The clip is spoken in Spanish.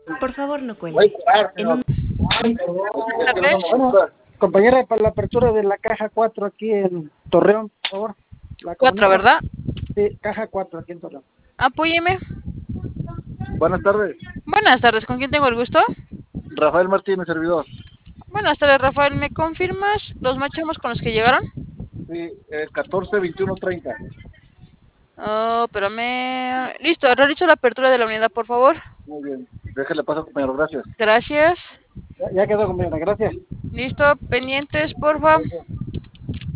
Por favor, no cuelgue. En un... Bueno, compañera, para la apertura de la caja 4 aquí en Torreón, por favor. La 4, ¿verdad? Sí, caja 4 aquí en Torreón. Apóyeme. Buenas tardes. Buenas tardes, ¿con quién tengo el gusto? Rafael Martínez, servidor. Buenas tardes, Rafael. ¿Me confirmas los machamos con los que llegaron? Sí, 14, 21, 30. Oh, espérame. Listo, realizo la apertura de la unidad, por favor. Muy bien. Déjale paso, compañero. Gracias. Gracias. Ya quedó, compañera, gracias. Listo, pendientes, porfa. Gracias.